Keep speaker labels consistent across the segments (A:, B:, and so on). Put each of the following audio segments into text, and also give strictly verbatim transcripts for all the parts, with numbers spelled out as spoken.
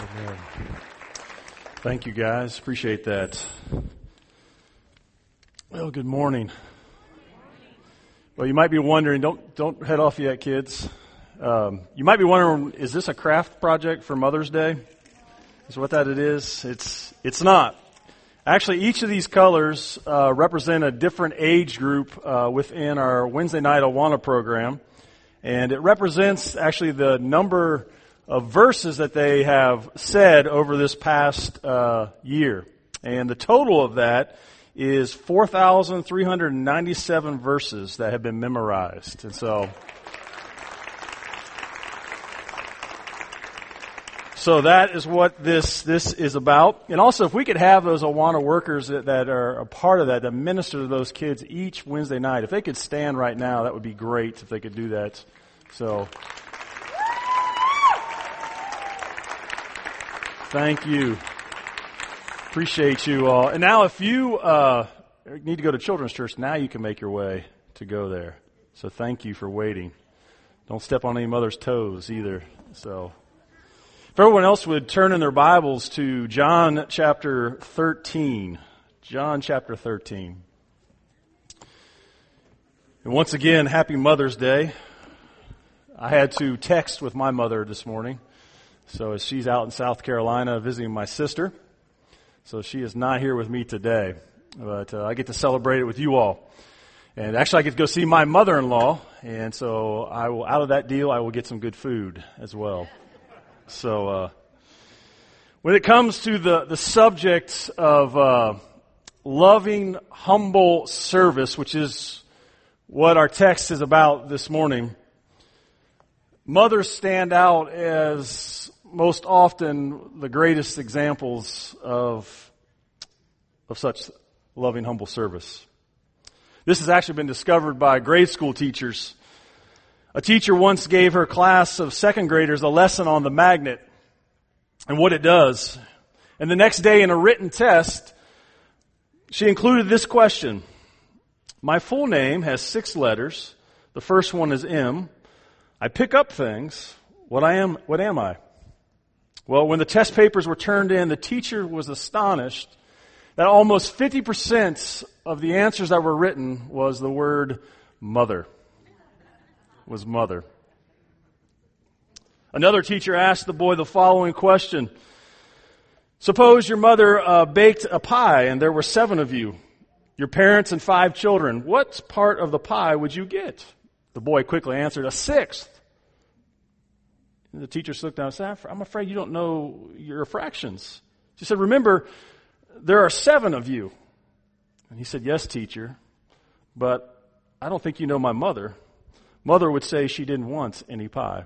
A: Amen. Thank you, guys. Appreciate that. Well, good morning. Well, you might be wondering, don't don't head off yet, kids. Um, you might be wondering, is this a craft project for Mother's Day? Is what that it is? It's it's not. Actually, each of these colors uh, represent a different age group uh, within our Wednesday night Awana program, and it represents actually the number of verses that they have said over this past uh, year. And the total of that is four thousand three hundred ninety-seven verses that have been memorized. And so, so that is what this this is about. And also, if we could have those Awana workers that, that are a part of that, that minister to those kids each Wednesday night, if they could stand right now, that would be great if they could do that. So, thank you. Appreciate you all. And now if you uh, need to go to Children's Church, now you can make your way to go there. So thank you for waiting. Don't step on any mother's toes either. So if everyone else would turn in their Bibles to John chapter thirteen. John chapter thirteen. And once again, happy Mother's Day. I had to text with my mother this morning. So as she's out in South Carolina visiting my sister, so she is not here with me today, but uh, I get to celebrate it with you all. And actually I get to go see my mother-in-law, and so I will, out of that deal, I will get some good food as well. So uh, when it comes to the, the subject of uh, loving, humble service, which is what our text is about this morning, mothers stand out as most often the greatest examples of of such loving, humble service. This has actually been discovered by grade school teachers. A teacher once gave her class of second graders a lesson on the magnet and what it does. And the next day in a written test, she included this question. My full name has six letters. The first one is M. I pick up things. What I am, what am I? Well, when the test papers were turned in, the teacher was astonished that almost fifty percent of the answers that were written was the word mother. Was mother. Another teacher asked the boy the following question. Suppose your mother uh, baked a pie and there were seven of you, your parents and five children. What part of the pie would you get? The boy quickly answered, a sixth. And the teacher looked down and said, I'm afraid you don't know your fractions. She said, remember, there are seven of you. And he said, yes, teacher, but I don't think you know my mother. Mother would say she didn't want any pie.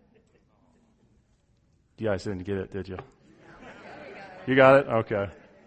A: You guys didn't get it, did you? You got it? Okay.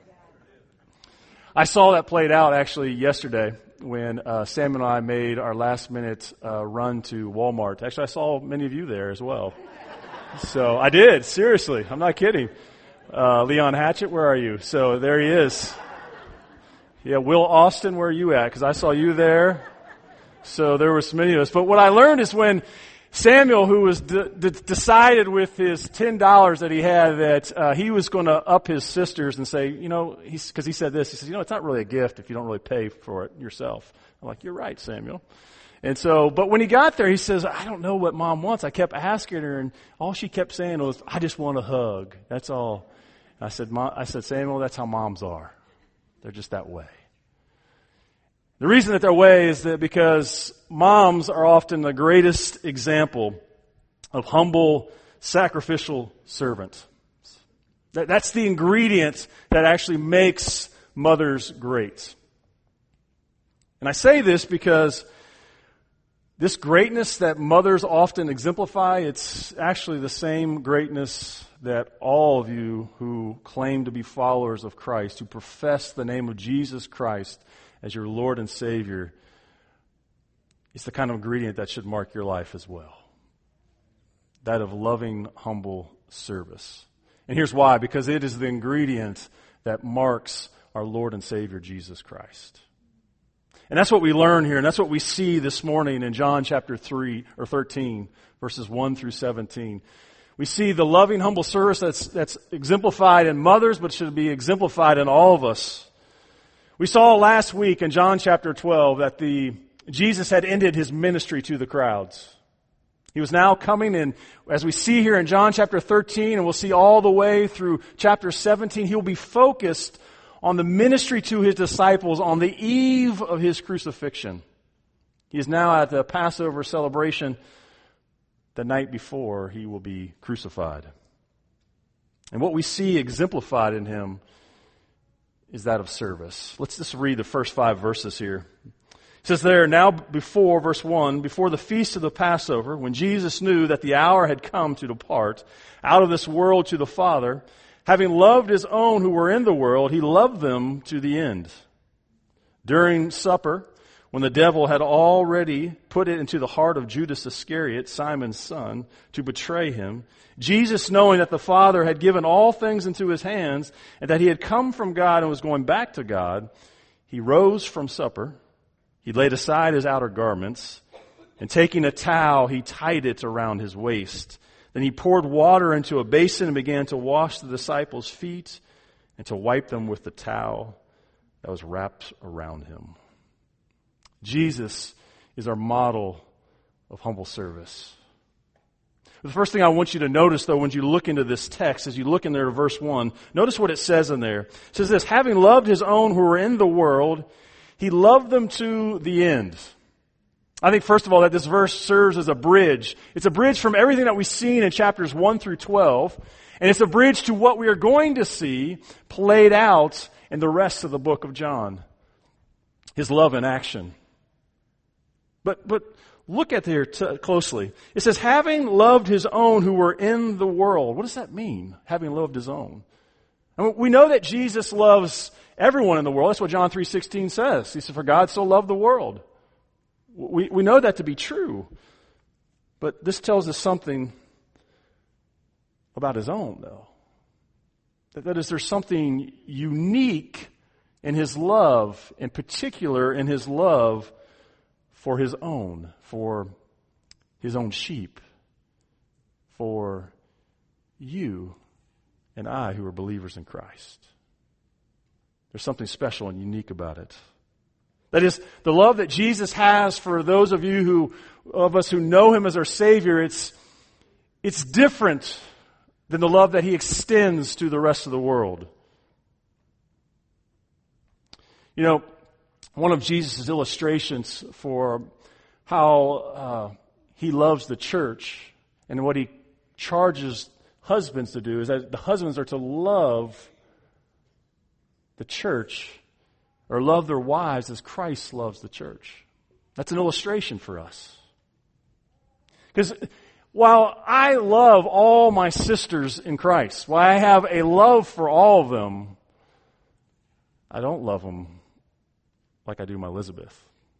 A: I saw that played out actually yesterday when uh, Sam and I made our last minute uh, run to Walmart. Actually, I saw many of you there as well. So I did, seriously. I'm not kidding. Uh, Leon Hatchett, where are you? So there he is. Yeah, Will Austin, where are you at? Because I saw you there. So there were so many of us. But what I learned is when Samuel, who was de- de- decided with his ten dollars that he had that uh, he was going to up his sisters and say, you know, because he said this, he says, you know, it's not really a gift if you don't really pay for it yourself. I'm like, you're right, Samuel. And so, but when he got there, he says, I don't know what mom wants. I kept asking her, and all she kept saying was, I just want a hug. That's all. I said, Mom, I said, Samuel, that's how moms are. They're just that way. The reason that they're way is that because moms are often the greatest example of humble, sacrificial servant. That, that's the ingredient that actually makes mothers great. And I say this because this greatness that mothers often exemplify, it's actually the same greatness that all of you who claim to be followers of Christ, who profess the name of Jesus Christ as your Lord and Savior, it's the kind of ingredient that should mark your life as well. That of loving, humble service. And here's why. Because it is the ingredient that marks our Lord and Savior, Jesus Christ. And that's what we learn here, and that's what we see this morning in John chapter three or thirteen, verses one through seventeen. We see the loving, humble service that's, that's exemplified in mothers, but should be exemplified in all of us. We saw last week in John chapter twelve that the Jesus had ended his ministry to the crowds. He was now coming in, as we see here in John chapter thirteen, and we'll see all the way through chapter seventeen, he will be focused on the ministry to his disciples on the eve of his crucifixion. He is now at the Passover celebration the night before he will be crucified. And what we see exemplified in him is that of service. Let's just read the first five verses here. It says there, now before, verse one, before the feast of the Passover, when Jesus knew that the hour had come to depart out of this world to the Father, having loved his own who were in the world, he loved them to the end. During supper, when the devil had already put it into the heart of Judas Iscariot, Simon's son, to betray him, Jesus, knowing that the Father had given all things into his hands, and that he had come from God and was going back to God, he rose from supper. He laid aside his outer garments, and taking a towel, he tied it around his waist. Then he poured water into a basin and began to wash the disciples' feet and to wipe them with the towel that was wrapped around him. Jesus is our model of humble service. The first thing I want you to notice, though, when you look into this text, as you look in there to verse one, notice what it says in there. It says this, having loved his own who were in the world, he loved them to the end. I think, first of all, that this verse serves as a bridge. It's a bridge from everything that we've seen in chapters one through twelve, and it's a bridge to what we are going to see played out in the rest of the book of John. His love in action. But, but look at here t- closely. It says, having loved his own who were in the world. What does that mean, having loved his own? I mean, we know that Jesus loves everyone in the world. That's what John three sixteen says. He said, for God so loved the world. We, we know that to be true. But this tells us something about his own, though. That, that is, there's something unique in his love, in particular in his love for his own, for his own sheep, for you and I who are believers in Christ. There's something special and unique about it. That is, the love that Jesus has for those of you who, of us who know him as our Savior, it's, it's different than the love that he extends to the rest of the world. You know, one of Jesus' illustrations for how uh, he loves the church and what he charges husbands to do is that the husbands are to love the church or love their wives as Christ loves the church. That's an illustration for us. Because while I love all my sisters in Christ, while I have a love for all of them, I don't love them like I do my Elizabeth.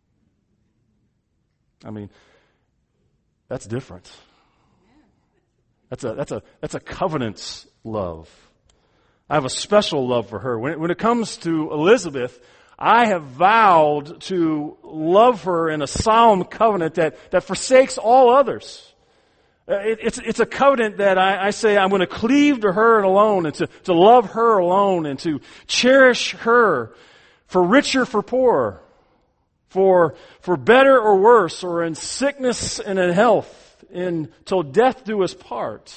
A: I mean, that's different. That's a that's a that's a covenant love. I have a special love for her. When it, when it comes to Elizabeth, I have vowed to love her in a solemn covenant that, that forsakes all others. It, it's, it's a covenant that I, I say I'm going to cleave to her alone and to, to love her alone and to cherish her for richer, for poorer, for, for better or worse, or in sickness and in health, in, till death do us part.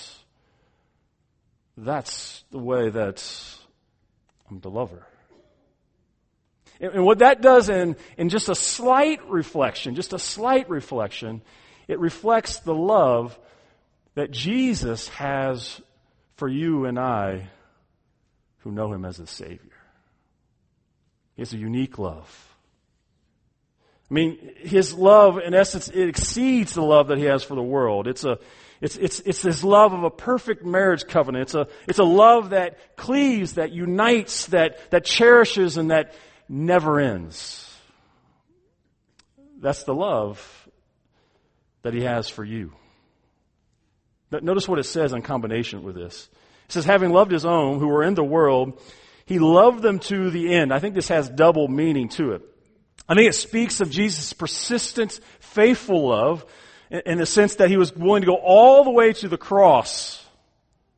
A: That's the way that I'm to love her. And, and what that does in, in just a slight reflection, just a slight reflection, it reflects the love that Jesus has for you and I who know him as a Savior. It's a unique love. I mean, his love, in essence, it exceeds the love that he has for the world. It's a, it's, it's, it's this love of a perfect marriage covenant. It's a, it's a love that cleaves, that unites, that, that cherishes, and that never ends. That's the love that he has for you. Notice what it says in combination with this. It says, having loved his own who were in the world, he loved them to the end. I think this has double meaning to it. I think it speaks of Jesus' persistent, faithful love in the sense that he was willing to go all the way to the cross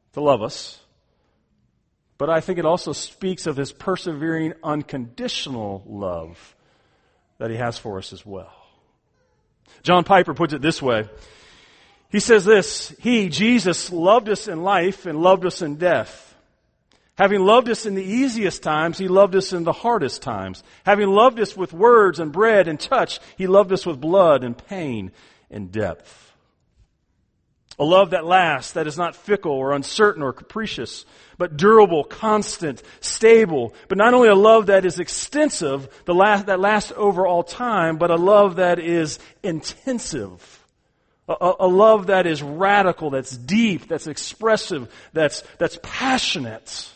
A: to love us, but I think it also speaks of his persevering, unconditional love that he has for us as well. John Piper puts it this way. He says this, He, Jesus, loved us in life and loved us in death. Having loved us in the easiest times, He loved us in the hardest times. Having loved us with words and bread and touch, He loved us with blood and pain and depth. A love that lasts, that is not fickle or uncertain or capricious, but durable, constant, stable. But not only a love that is extensive, the last, that lasts over all time, but a love that is intensive. A, a love that is radical, that's deep, that's expressive, that's, that's passionate.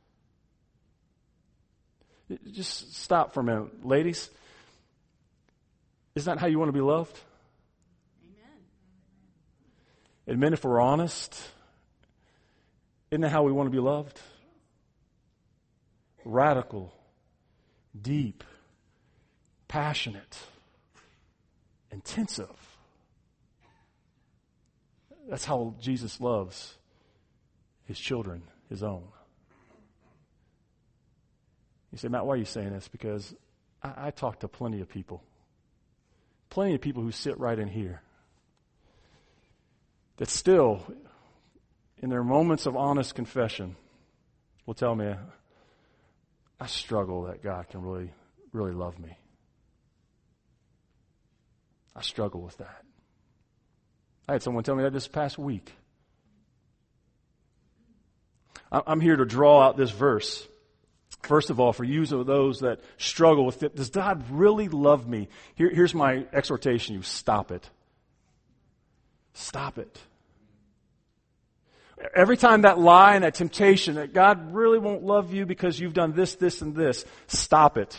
A: Just stop for a minute. Ladies, isn't that how you want to be loved?
B: Amen.
A: And men, if we're honest, isn't that how we want to be loved? Radical, deep, passionate, intensive. That's how Jesus loves His children, His own. You say, Matt, why are you saying this? Because I, I talk to plenty of people. Plenty of people who sit right in here. That still, in their moments of honest confession, will tell me, I struggle that God can really, really love me. I struggle with that. I had someone tell me that this past week. I'm here to draw out this verse. First of all, for you those that struggle with it, does God really love me? Here, here's my exhortation. You stop it. Stop it. Every time that lie and that temptation that God really won't love you because you've done this, this, and this, stop it.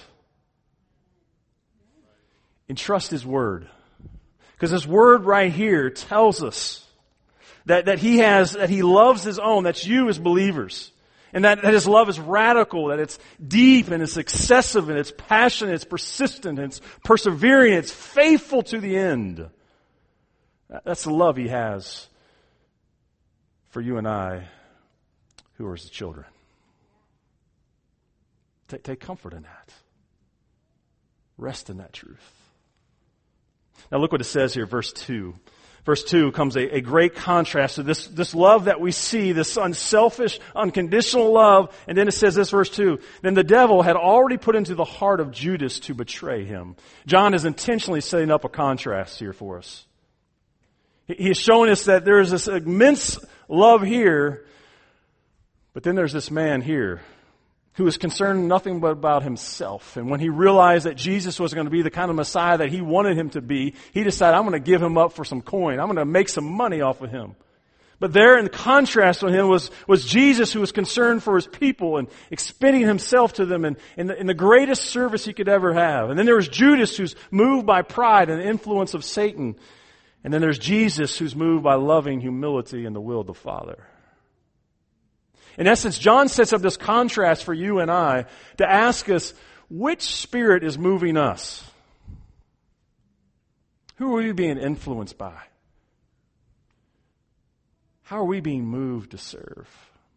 A: And trust His Word. Because His Word right here tells us that, that He has, that He loves His own. That's you as believers. And that, that His love is radical, that it's deep and it's excessive and it's passionate, it's persistent, and it's persevering, it's faithful to the end. That's the love He has for you and I who are His children. Take, take comfort in that. Rest in that truth. Now look what it says here, verse two. Verse two comes a, a great contrast to this, this love that we see, this unselfish, unconditional love. And then it says this, verse two, then the devil had already put into the heart of Judas to betray him. John is intentionally setting up a contrast here for us. He is showing us that there is this immense love here, but then there's this man here who is concerned nothing but about himself. And when he realized that Jesus was going to be the kind of Messiah that he wanted him to be, he decided, I'm going to give him up for some coin. I'm going to make some money off of him. But there in contrast with him was, was Jesus, who was concerned for His people and expending Himself to them in, in, the, in the greatest service He could ever have. And then there was Judas, who's moved by pride and the influence of Satan. And then there's Jesus, who's moved by loving humility and the will of the Father. In essence, John sets up this contrast for you and I to ask us, which spirit is moving us? Who are we being influenced by? How are we being moved to serve?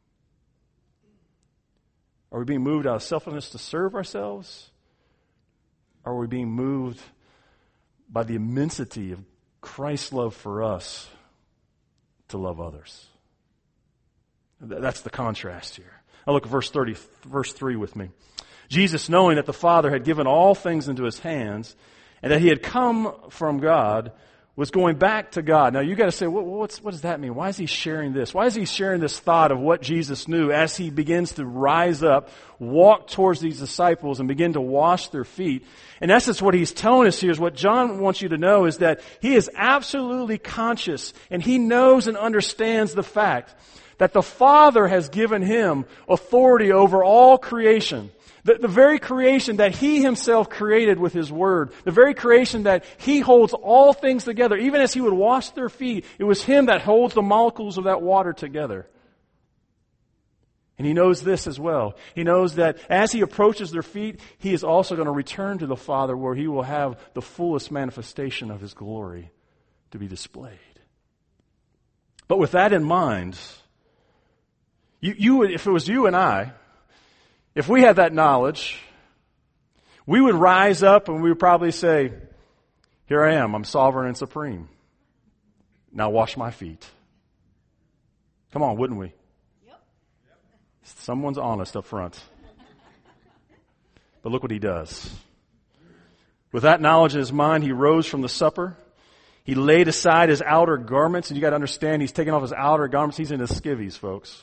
A: Are we being moved out of selfishness to serve ourselves? Or are we being moved by the immensity of Christ's love for us to love others? That's the contrast here. Now look at verse thirty, verse three with me. Jesus, knowing that the Father had given all things into His hands, and that He had come from God, was going back to God. Now you got to say, what, what's, what does that mean? Why is He sharing this? Why is He sharing this thought of what Jesus knew as He begins to rise up, walk towards these disciples and begin to wash their feet? In essence, what He's telling us here is what John wants you to know is that He is absolutely conscious and He knows and understands the fact that the Father has given Him authority over all creation. The, the very creation that He Himself created with His Word. The very creation that He holds all things together. Even as He would wash their feet, it was Him that holds the molecules of that water together. And He knows this as well. He knows that as He approaches their feet, He is also going to return to the Father where He will have the fullest manifestation of His glory to be displayed. But with that in mind, You, you would, if it was you and I, if we had that knowledge, we would rise up and we would probably say, here I am, I'm sovereign and supreme. Now wash my feet. Come on, wouldn't we? Yep. Someone's honest up front. But look what he does. With that knowledge in his mind, he rose from the supper. He laid aside his outer garments. And you got to understand, he's taking off his outer garments. He's in his skivvies, folks.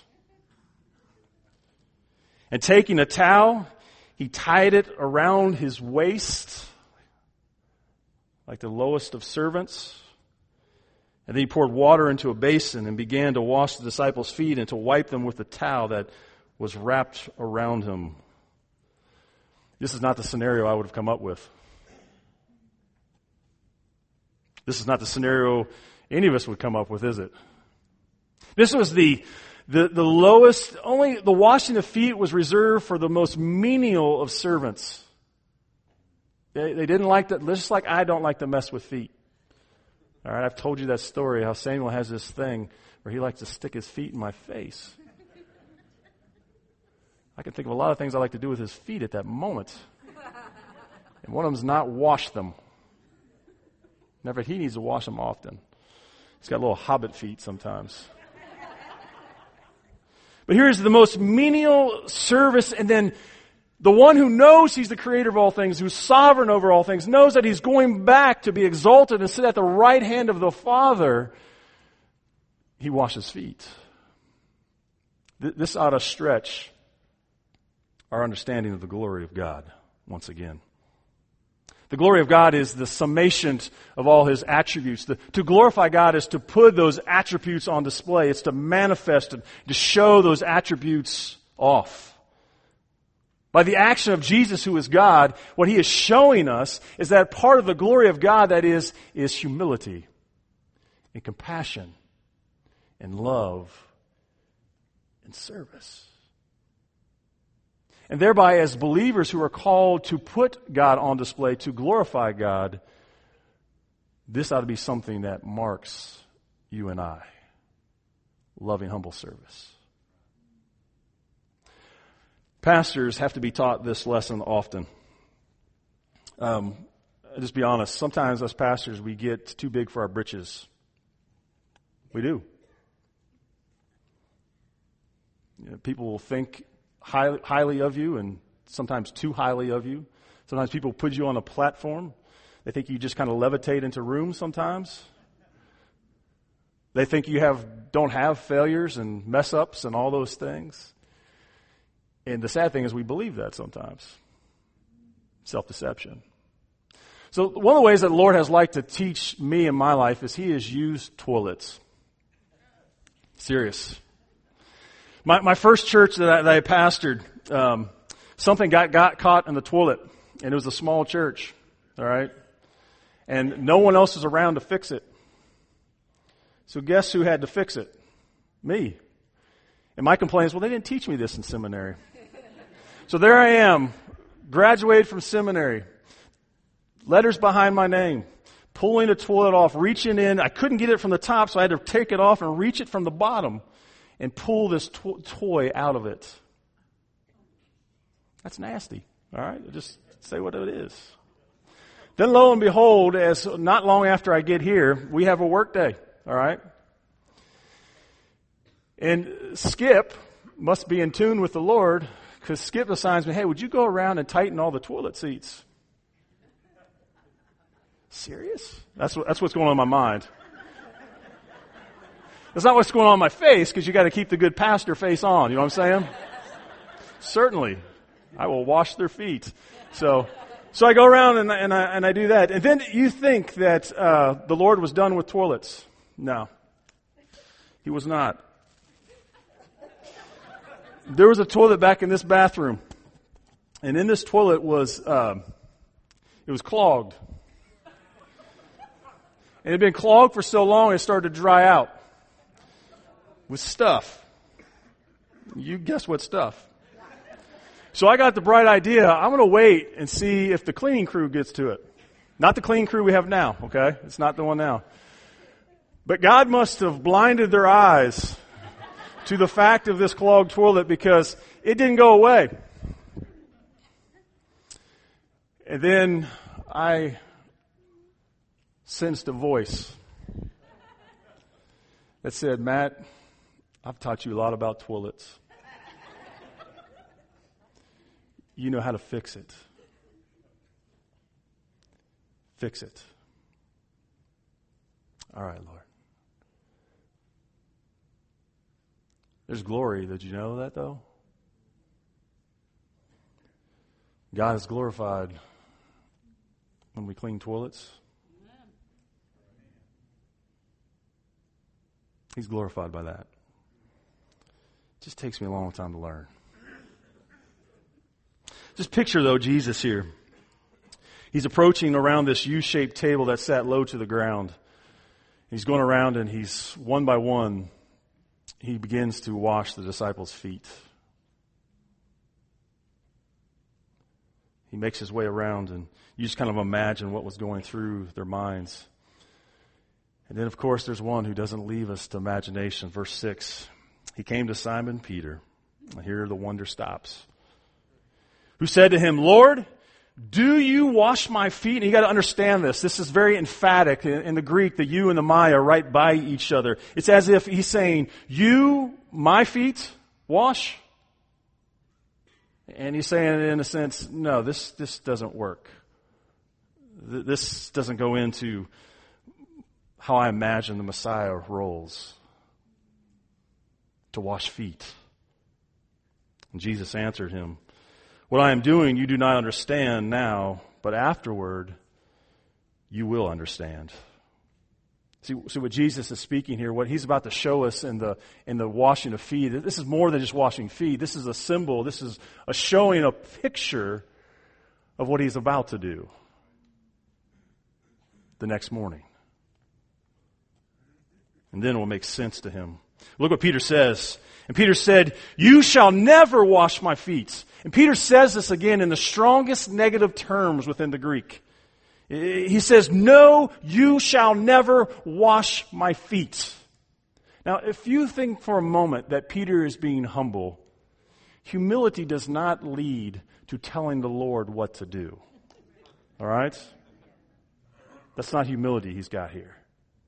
A: And taking a towel, he tied it around his waist, like the lowest of servants. And then he poured water into a basin and began to wash the disciples' feet and to wipe them with the towel that was wrapped around him. This is not the scenario I would have come up with. This is not the scenario any of us would come up with, is it? This was the the, the lowest, only the washing of feet was reserved for the most menial of servants. They, they didn't like that, just like I don't like to mess with feet. All right, I've told you that story, how Samuel has this thing where he likes to stick his feet in my face. I can think of a lot of things I like to do with his feet at that moment. And one of them is not wash them. Never, he needs to wash them often. He's got little hobbit feet sometimes. But here's the most menial service, and then the one who knows he's the creator of all things, who's sovereign over all things, knows that he's going back to be exalted and sit at the right hand of the Father. He washes feet. This ought to stretch our understanding of the glory of God once again. The glory of God is the summation of all His attributes. The, to glorify God is to put those attributes on display. It's to manifest and to show those attributes off. By the action of Jesus, who is God, what He is showing us is that part of the glory of God that is, is humility and compassion and love and service. And thereby, as believers who are called to put God on display, to glorify God, this ought to be something that marks you and I. Loving, humble service. Pastors have to be taught this lesson often. Um, I'll just be honest, sometimes as pastors we get too big for our britches. We do. You know, people will think Highly, highly of you, and sometimes too highly of you. Sometimes people put you on a platform. They think you just kind of levitate into rooms sometimes. They think you have don't have failures and mess ups and all those things. And the sad thing is we believe that sometimes. Self-deception. So one of the ways that the Lord has liked to teach me in my life is He has used toilets. Serious. My, my first church that I, that I pastored, um, something got, got caught in the toilet, and it was a small church, all right? And no one else was around to fix it. So guess who had to fix it? Me. And my complaint is, well, they didn't teach me this in seminary. So there I am, graduated from seminary, letters behind my name, pulling the toilet off, reaching in. I couldn't get it from the top, so I had to take it off and reach it from the bottom and pull this to- toy out of it. That's nasty, all right? I'll just say what it is. Then lo and behold, as not long after I get here, we have a work day, all right? And Skip must be in tune with the Lord, because Skip assigns me, hey, would you go around and tighten all the toilet seats? Serious? That's what, that's what's going on in my mind. That's not what's going on in my face, because you got to keep the good pastor face on. You know what I'm saying? Certainly, I will wash their feet. So, so I go around and, and I and I do that. And then you think that uh, the Lord was done with toilets? No, He was not. There was a toilet back in this bathroom, and in this toilet was uh, it was clogged, and it had been clogged for so long it started to dry out. With stuff. You guess what stuff. So I got the bright idea, I'm going to wait and see if the cleaning crew gets to it. Not the cleaning crew we have now, okay? It's not the one now. But God must have blinded their eyes to the fact of this clogged toilet because it didn't go away. And then I sensed a voice that said, Matt, I've taught you a lot about toilets. You know how to fix it. Fix it. All right, Lord. There's glory. Did you know that, though? God is glorified when we clean toilets. He's glorified by that. It just takes me a long time to learn. Just picture, though, Jesus here. He's approaching around this U-shaped table that sat low to the ground. He's going around and he's, one by one, he begins to wash the disciples' feet. He makes his way around, and you just kind of imagine what was going through their minds. And then, of course, there's one who doesn't leave us to imagination. Verse six, he came to Simon Peter. And here the wonder stops. Who said to him, Lord, do you wash my feet? And you got to understand this. This is very emphatic. In, in the Greek, the you and the my are right by each other. It's as if he's saying, you, my feet, wash? And he's saying, in a sense, no, this, this doesn't work. This doesn't go into how I imagine the Messiah rolls to wash feet. And Jesus answered him, what I am doing you do not understand now, but afterward you will understand. See, see what Jesus is speaking here, what he's about to show us in the in the washing of feet. This is more than just washing feet. This is a symbol. This is a showing, a picture of what he's about to do the next morning. And then it will make sense to him. Look what Peter says. And Peter said, you shall never wash my feet. And Peter says this again in the strongest negative terms within the Greek. He says, no, you shall never wash my feet. Now, if you think for a moment that Peter is being humble, humility does not lead to telling the Lord what to do. All right? That's not humility he's got here.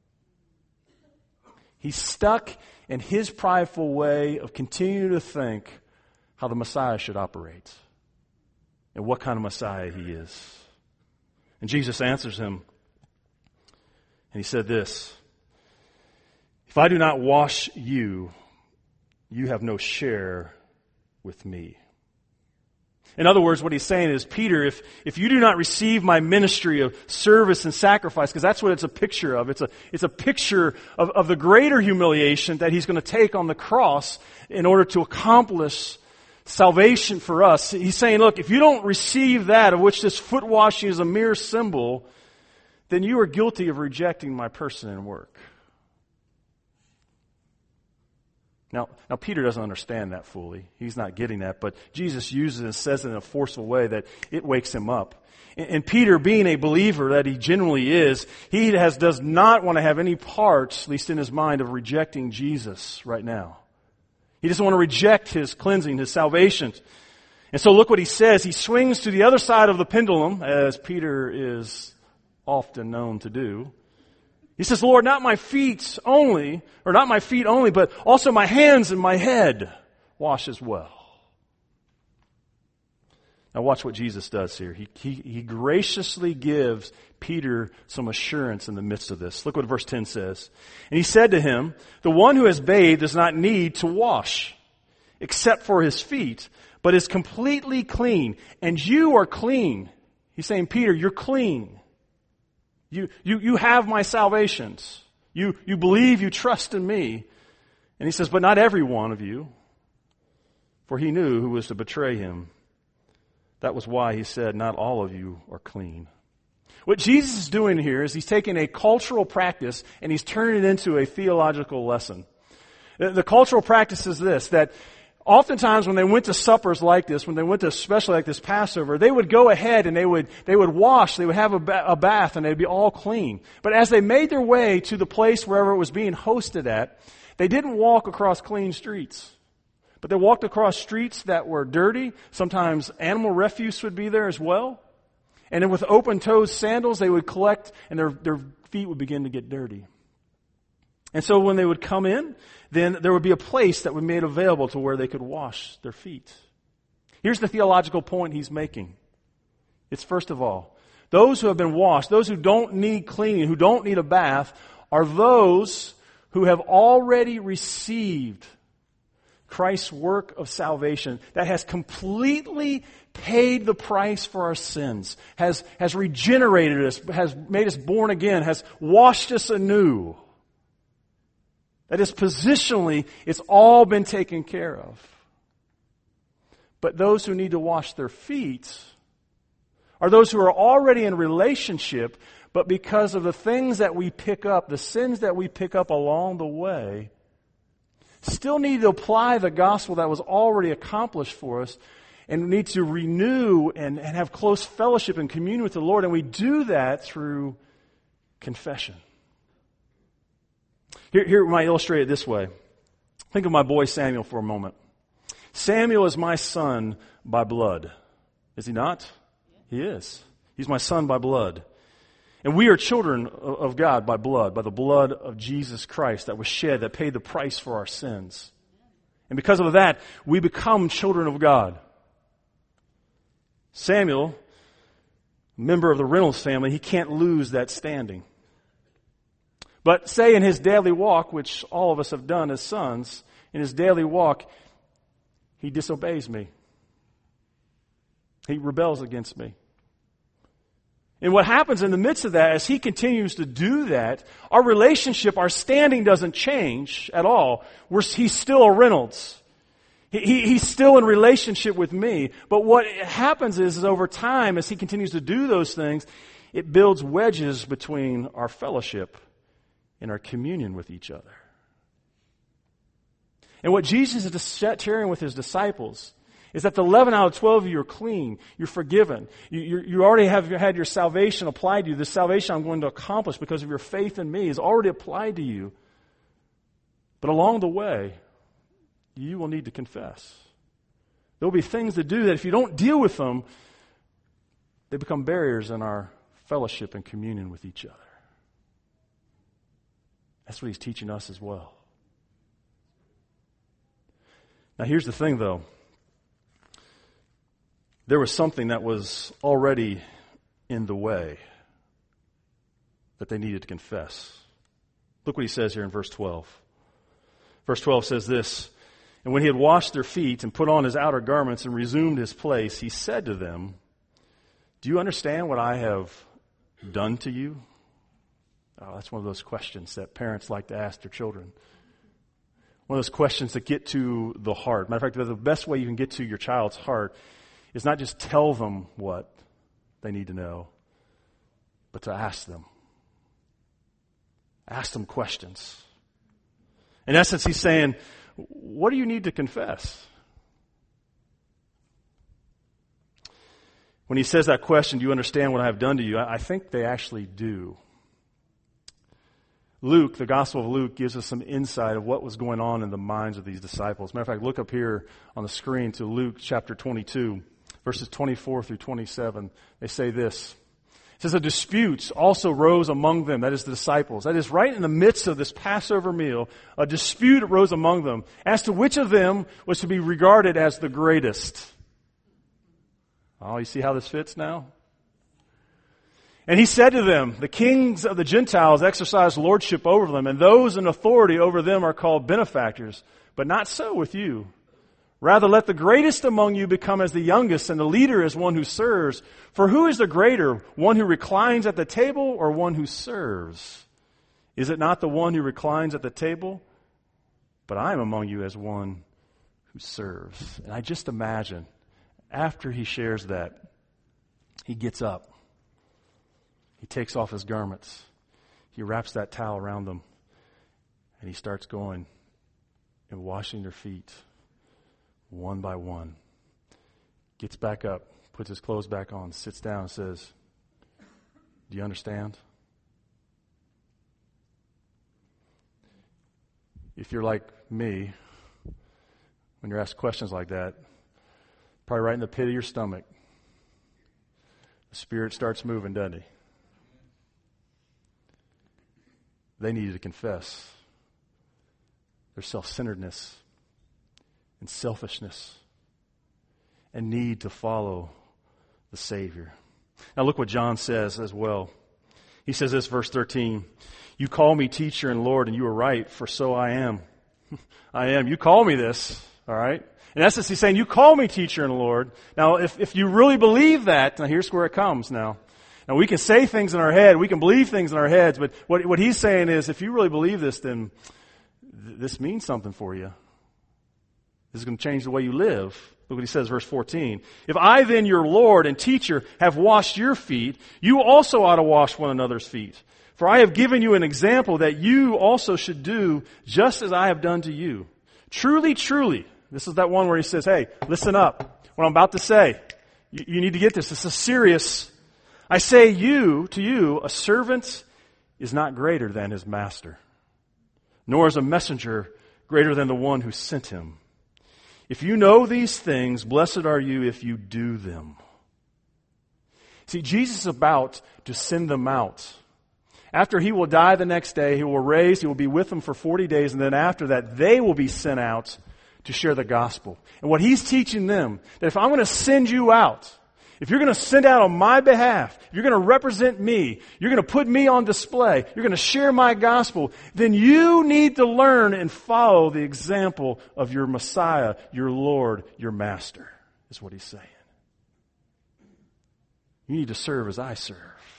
A: He's stuck in his prideful way of continuing to think how the Messiah should operate and what kind of Messiah he is. And Jesus answers him, and he said this, if I do not wash you, you have no share with me. In other words, what he's saying is, Peter, if, if you do not receive my ministry of service and sacrifice, because that's what it's a picture of. It's a, it's a picture of, of the greater humiliation that he's going to take on the cross in order to accomplish salvation for us. He's saying, look, if you don't receive that, of which this foot washing is a mere symbol, then you are guilty of rejecting my person and work. Now, now Peter doesn't understand that fully. He's not getting that, but Jesus uses it and says it in a forceful way that it wakes him up. And, and Peter, being a believer that he genuinely is, he has does not want to have any part, at least in his mind, of rejecting Jesus right now. He doesn't want to reject his cleansing, his salvation. And so look what he says. He swings to the other side of the pendulum, as Peter is often known to do. He says, Lord, not my feet only, or not my feet only, but also my hands and my head wash as well. Now watch what Jesus does here. He, he, he graciously gives Peter some assurance in the midst of this. Look what verse ten says. And he said to him, the one who has bathed does not need to wash, except for his feet, but is completely clean. And you are clean. He's saying, Peter, you're clean. You, you, you have my salvations. You, you believe, you trust in me. And he says, but not every one of you. For he knew who was to betray him. That was why he said, not all of you are clean. What Jesus is doing here is he's taking a cultural practice and he's turning it into a theological lesson. The, the cultural practice is this, that oftentimes when they went to suppers like this, when they went to especially like this Passover, they would go ahead and they would they would wash, they would have a, ba- a bath, and they'd be all clean. But as they made their way to the place wherever it was being hosted at, They didn't walk across clean streets, but they walked across streets that were dirty. Sometimes animal refuse would be there as well. And then with open-toed sandals, they would collect, and their, their feet would begin to get dirty. And so when they would come in, then there would be a place that would be made available to where they could wash their feet. Here's the theological point he's making. It's first of all, those who have been washed, those who don't need cleaning, who don't need a bath, are those who have already received Christ's work of salvation that has completely paid the price for our sins, has, has regenerated us, has made us born again, has washed us anew. That is, positionally, it's all been taken care of. But those who need to wash their feet are those who are already in relationship, but because of the things that we pick up, the sins that we pick up along the way, still need to apply the gospel that was already accomplished for us, and need to renew and, and have close fellowship and communion with the Lord. And we do that through confession. Here, here we might illustrate it this way. Think of my boy Samuel for a moment. Samuel is my son by blood. Is he not? He is. He's my son by blood. And we are children of God by blood, by the blood of Jesus Christ that was shed, that paid the price for our sins. And because of that, we become children of God. Samuel, member of the Reynolds family, he can't lose that standing. But say in his daily walk, which all of us have done as sons, in his daily walk, he disobeys me. He rebels against me. And what happens in the midst of that, as he continues to do that, our relationship, our standing doesn't change at all. We're, he's still a Reynolds. He, he, he's still in relationship with me. But what happens is, is over time, as he continues to do those things, it builds wedges between our fellowship and our communion with each other. And what Jesus is sharing with his disciples is that the eleven out of twelve of you are clean. You're forgiven. You, you, you already have had your salvation applied to you. The salvation I'm going to accomplish because of your faith in me is already applied to you. But along the way, you will need to confess. There will be things to do that if you don't deal with them, they become barriers in our fellowship and communion with each other. That's what he's teaching us as well. Now here's the thing though. There was something that was already in the way that they needed to confess. Look what he says here in verse twelve. Verse twelve says this, "And when he had washed their feet and put on his outer garments and resumed his place, he said to them, 'Do you understand what I have done to you?'" Oh, that's one of those questions that parents like to ask their children. One of those questions that get to the heart. Matter of fact, the best way you can get to your child's heart is not just tell them what they need to know, but to ask them. Ask them questions. In essence, he's saying, what do you need to confess? When he says that question, do you understand what I have done to you? I think they actually do. Luke, the Gospel of Luke, gives us some insight of what was going on in the minds of these disciples. Matter of fact, look up here on the screen to Luke chapter twenty-two, verses twenty-four through twenty-seven. They say this. It says, "A dispute also rose among them," that is the disciples. That is right in the midst of this Passover meal, a dispute arose among them as to which of them was to be regarded as the greatest. Oh, you see how this fits now? "And he said to them, 'The kings of the Gentiles exercise lordship over them, and those in authority over them are called benefactors. But not so with you. Rather, let the greatest among you become as the youngest, and the leader as one who serves. For who is the greater, one who reclines at the table or one who serves? Is it not the one who reclines at the table? But I am among you as one who serves.'" And I just imagine, after he shares that, he gets up. He takes off his garments. He wraps that towel around them. And he starts going and washing their feet one by one. Gets back up, puts his clothes back on, sits down and says, "Do you understand?" if you're like me, when you're asked questions like that, probably right in the pit of your stomach, the Spirit starts moving, doesn't he? They needed to confess their self-centeredness and selfishness and need to follow the Savior. Now look what John says as well. He says this, verse thirteen, "You call me teacher and Lord, and you are right, for so I am." I am. You call me this, all right? In essence, he's saying, you call me teacher and Lord. Now, if, if you really believe that, now here's where it comes now. Now, we can say things in our head, we can believe things in our heads, but what, what he's saying is, if you really believe this, then th- this means something for you. This is going to change the way you live. Look what he says, verse fourteen. "If I then, your Lord and teacher, have washed your feet, you also ought to wash one another's feet. For I have given you an example that you also should do just as I have done to you. Truly, truly," this is that one where he says, hey, listen up. What I'm about to say, you, you need to get this. This is serious. "I say you, to you, a servant is not greater than his master, nor is a messenger greater than the one who sent him. If you know these things, blessed are you if you do them." See, Jesus is about to send them out. After he will die the next day, he will raise, he will be with them for forty days, and then after that, they will be sent out to share the gospel. And what he's teaching them, that if I'm going to send you out, if you're going to send out on my behalf, if you're going to represent me, you're going to put me on display, you're going to share my gospel, then you need to learn and follow the example of your Messiah, your Lord, your Master, is what he's saying. You need to serve as I serve.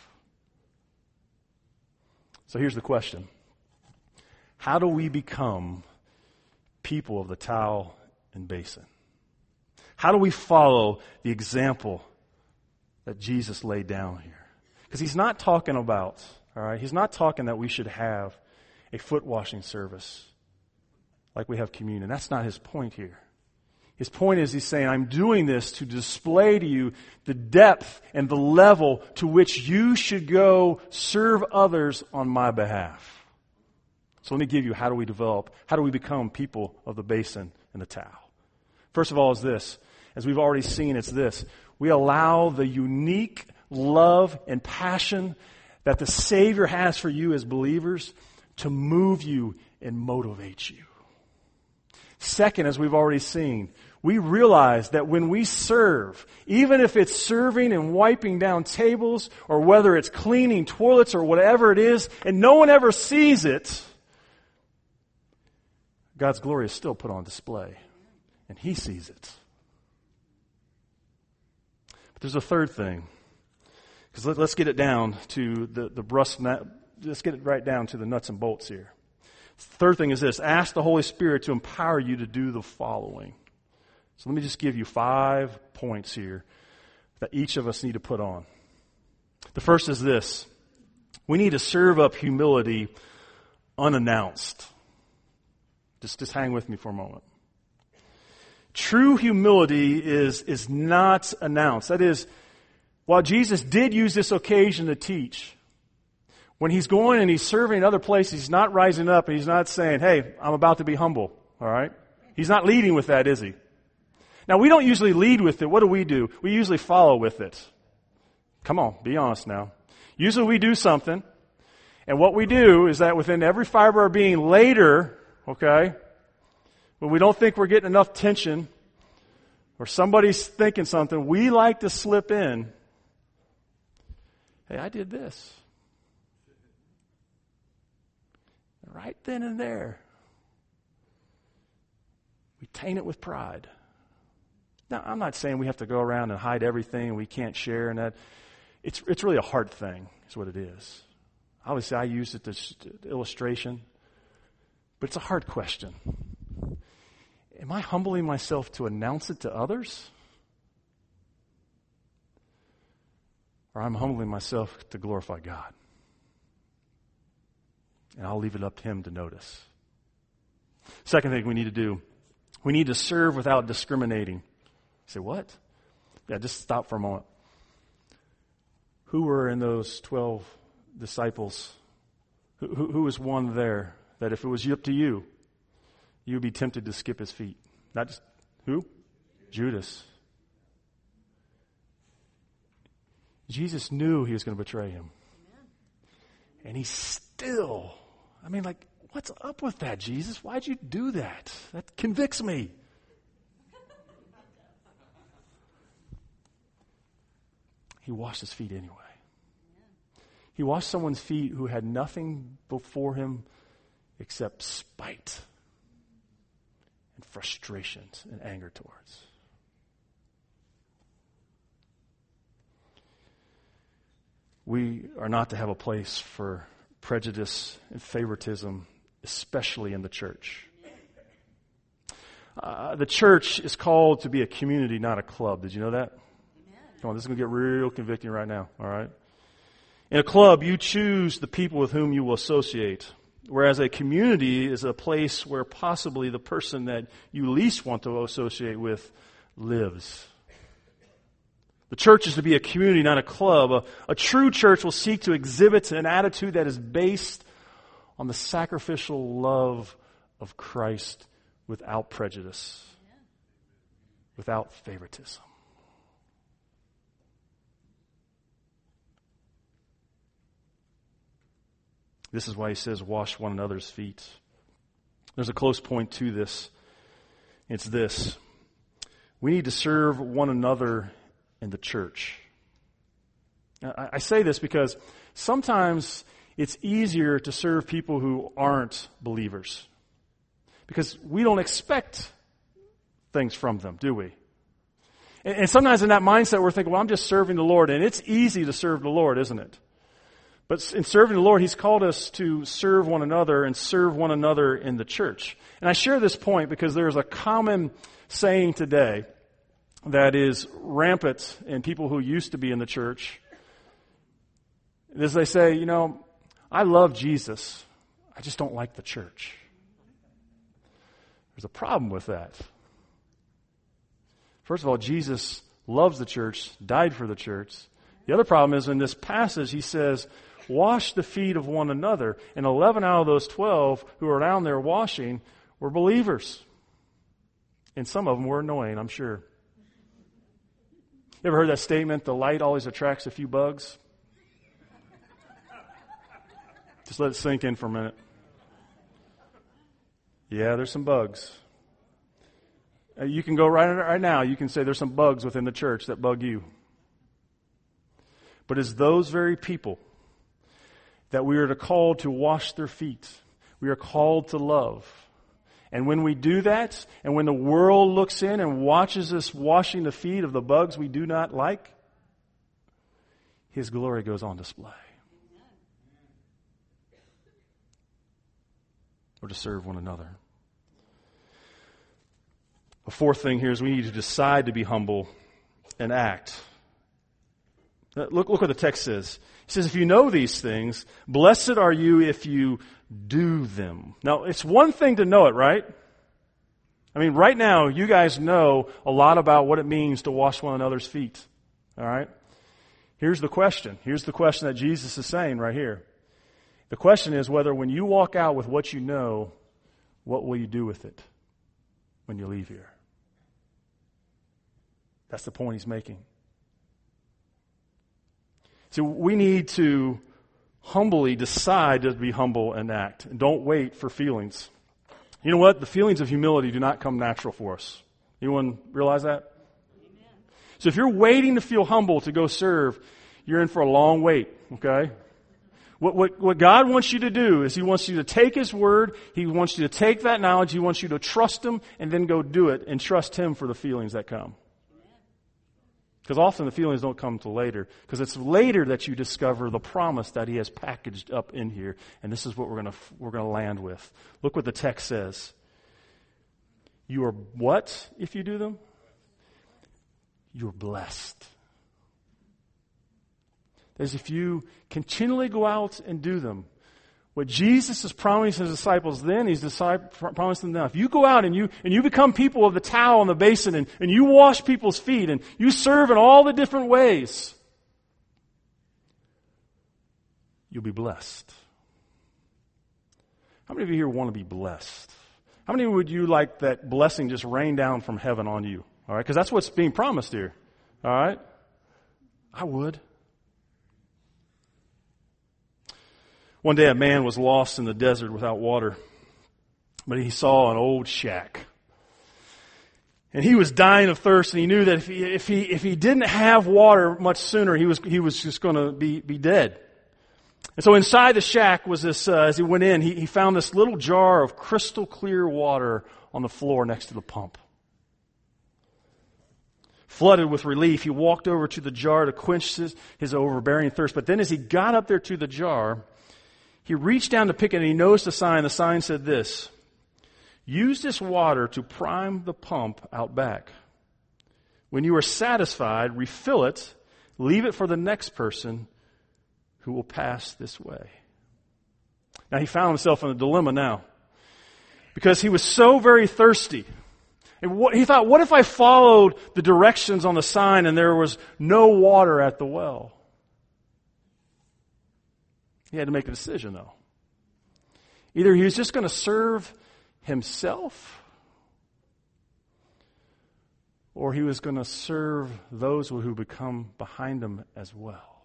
A: So here's the question. How do we become people of the towel and basin? How do we follow the example that Jesus laid down here? Because he's not talking about, all right, he's not talking that we should have a foot washing service like we have communion. That's not his point here. His point is he's saying, I'm doing this to display to you the depth and the level to which you should go serve others on my behalf. So let me give you, how do we develop, how do we become people of the basin and the towel? First of all is this, as we've already seen, it's this. We allow the unique love and passion that the Savior has for you as believers to move you and motivate you. Second, as we've already seen, we realize that when we serve, even if it's serving and wiping down tables, or whether it's cleaning toilets or whatever it is, and no one ever sees it, God's glory is still put on display, and He sees it. But there's a third thing, because let, let's get it down to the, the brus, let's get it right down to the nuts and bolts here. The third thing is this: ask the Holy Spirit to empower you to do the following. So let me just give you five points here that each of us need to put on. The first is this: we need to serve up humility unannounced. Just, just hang with me for a moment. True humility is, is not announced. That is, while Jesus did use this occasion to teach, when he's going and he's serving in other places, he's not rising up and he's not saying, hey, I'm about to be humble, all right? He's not leading with that, is he? Now, we don't usually lead with it. What do we do? We usually follow with it. Come on, be honest now. Usually we do something, and what we do is that within every fiber of our being later, okay, when we don't think we're getting enough tension, or somebody's thinking something, we like to slip in, hey, I did this. Right then and there, we taint it with pride. Now, I'm not saying we have to go around and hide everything and we can't share, and that it's it's really a hard thing, is what it is. Obviously, I used it as illustration, but it's a hard question. Am I humbling myself to announce it to others? Or I'm humbling myself to glorify God? And I'll leave it up to Him to notice. Second thing we need to do, we need to serve without discriminating. You say, what? Yeah, just stop for a moment. Who were in those twelve disciples? Who, who, who was one there that if it was up to you, you would be tempted to skip his feet. Not just, who? Judas. Jesus knew he was going to betray him. And he still, I mean, like, what's up with that, Jesus? Why'd you do that? That convicts me. He washed his feet anyway. He washed someone's feet who had nothing before him except spite and frustrations and anger towards. We are not to have a place for prejudice and favoritism, especially in the church. Uh, the church is called to be a community, not a club. Did you know that? Amen. Come on, this is going to get real convicting right now, all right? In a club, you choose the people with whom you will associate, whereas a community is a place where possibly the person that you least want to associate with lives. The church is to be a community, not a club. A, a true church will seek to exhibit an attitude that is based on the sacrificial love of Christ without prejudice, without favoritism. This is why he says, wash one another's feet. There's a close point to this. It's this. We need to serve one another in the church. I, I say this because sometimes it's easier to serve people who aren't believers. Because we don't expect things from them, do we? And, and sometimes in that mindset we're thinking, well, I'm just serving the Lord. And it's easy to serve the Lord, isn't it? But in serving the Lord, He's called us to serve one another and serve one another in the church. And I share this point because there's a common saying today that is rampant in people who used to be in the church. As they say, you know, I love Jesus, I just don't like the church. There's a problem with that. First of all, Jesus loves the church, died for the church. The other problem is in this passage, he says, wash the feet of one another. And eleven out of those twelve who are down there washing were believers. And some of them were annoying, I'm sure. You ever heard that statement, the light always attracts a few bugs? Just let it sink in for a minute. Yeah, there's some bugs. Uh, you can go right, right now, you can say there's some bugs within the church that bug you. But it's those very people that we are to call to wash their feet. We are called to love. And when we do that, and when the world looks in and watches us washing the feet of the bugs we do not like, His glory goes on display. We're to serve one another. A fourth thing here is we need to decide to be humble and act. Look, look what the text says. It says, if you know these things, blessed are you if you do them. Now, it's one thing to know it, right? I mean, right now, you guys know a lot about what it means to wash one another's feet. All right? Here's the question. Here's the question that Jesus is saying right here. The question is whether when you walk out with what you know, what will you do with it when you leave here? That's the point he's making. See, we need to humbly decide to be humble and act. And don't wait for feelings. You know what? The feelings of humility do not come natural for us. Anyone realize that? Amen. So if you're waiting to feel humble to go serve, you're in for a long wait, okay? What, what, what God wants you to do is He wants you to take His word, He wants you to take that knowledge, He wants you to trust Him, and then go do it and trust Him for the feelings that come. Because often the feelings don't come till later. Because it's later that you discover the promise that He has packaged up in here. And this is what we're going to we're going to land with. Look what the text says. You are what if you do them? You're blessed. As if you continually go out and do them. What Jesus is promising His disciples then, He's disciples, promising them now. If you go out and you and you become people of the towel and the basin and, and you wash people's feet and you serve in all the different ways, you'll be blessed. How many of you here want to be blessed? How many would you like that blessing just rain down from heaven on you? All right, because that's what's being promised here. All right? I would. One day a man was lost in the desert without water, but he saw an old shack. And he was dying of thirst, and he knew that if he if he if he didn't have water much sooner, he was he was just going to be be dead. And so inside the shack was this. Uh, as he went in, he, he found this little jar of crystal clear water on the floor next to the pump. Flooded with relief, he walked over to the jar to quench his, his overbearing thirst. But then, as he got up there to the jar, he reached down to pick it, and he noticed a sign. The sign said this: "Use this water to prime the pump out back. When you are satisfied, refill it, leave it for the next person who will pass this way." Now he found himself in a dilemma now, because he was so very thirsty. And what, he thought, what if I followed the directions on the sign and there was no water at the well? He had to make a decision, though. Either he was just going to serve himself, or he was going to serve those who become behind him as well.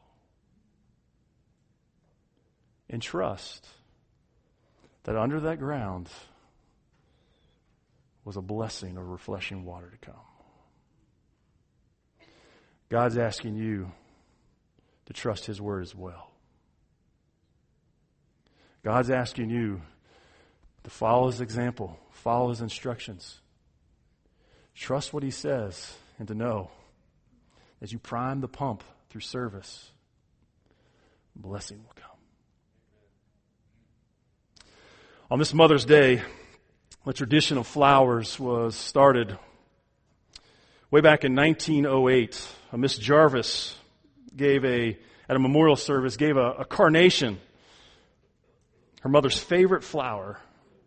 A: And trust that under that ground was a blessing of refreshing water to come. God's asking you to trust His word as well. God's asking you to follow His example, follow His instructions. Trust what He says, and to know as you prime the pump through service, blessing will come. On this Mother's Day, the tradition of flowers was started way back in nineteen oh eight. A Miss Jarvis gave a, at a memorial service, gave a, a carnation, her mother's favorite flower.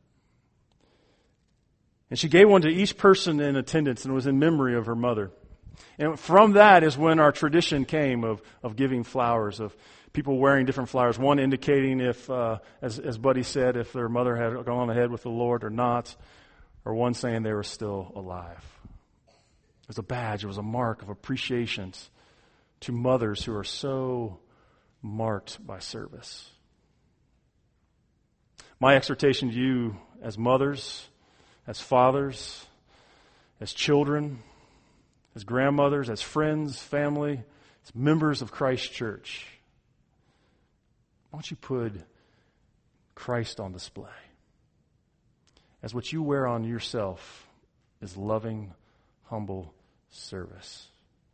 A: And she gave one to each person in attendance, and it was in memory of her mother. And from that is when our tradition came of, of giving flowers, of people wearing different flowers, one indicating if, uh, as, as Buddy said, if their mother had gone ahead with the Lord or not, or one saying they were still alive. It was a badge, it was a mark of appreciation to mothers who are so marked by service. My exhortation to you as mothers, as fathers, as children, as grandmothers, as friends, family, as members of Christ Church, why don't you put Christ on display as what you wear on yourself is loving, humble service,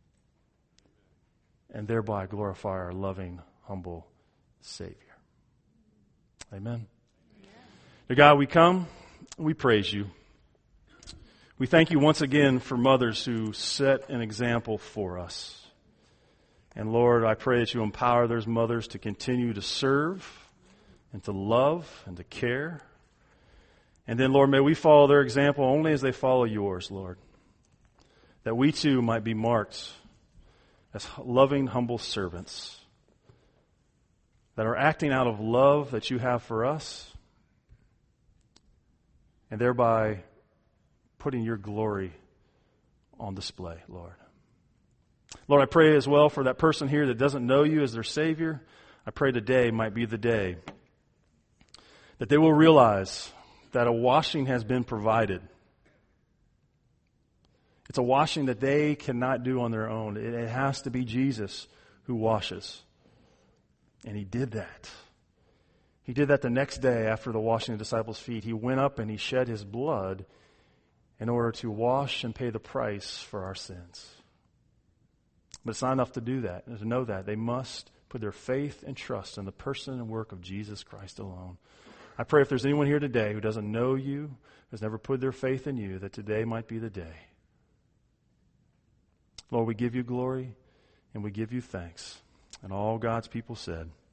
A: and thereby glorify our loving, humble Savior. Amen. Dear God, we come, we praise you. We thank you once again for mothers who set an example for us. And Lord, I pray that you empower those mothers to continue to serve and to love and to care. And then, Lord, may we follow their example only as they follow yours, Lord. That we too might be marked as loving, humble servants that are acting out of love that you have for us, and thereby putting your glory on display, Lord. Lord, I pray as well for that person here that doesn't know you as their Savior. I pray today might be the day that they will realize that a washing has been provided. It's a washing that they cannot do on their own. It has to be Jesus who washes. And He did that. He did that the next day after the washing of the disciples' feet. He went up and He shed His blood in order to wash and pay the price for our sins. But it's not enough to do that, and to know that. They must put their faith and trust in the person and work of Jesus Christ alone. I pray if there's anyone here today who doesn't know you, has never put their faith in you, that today might be the day. Lord, we give you glory and we give you thanks. And all God's people said,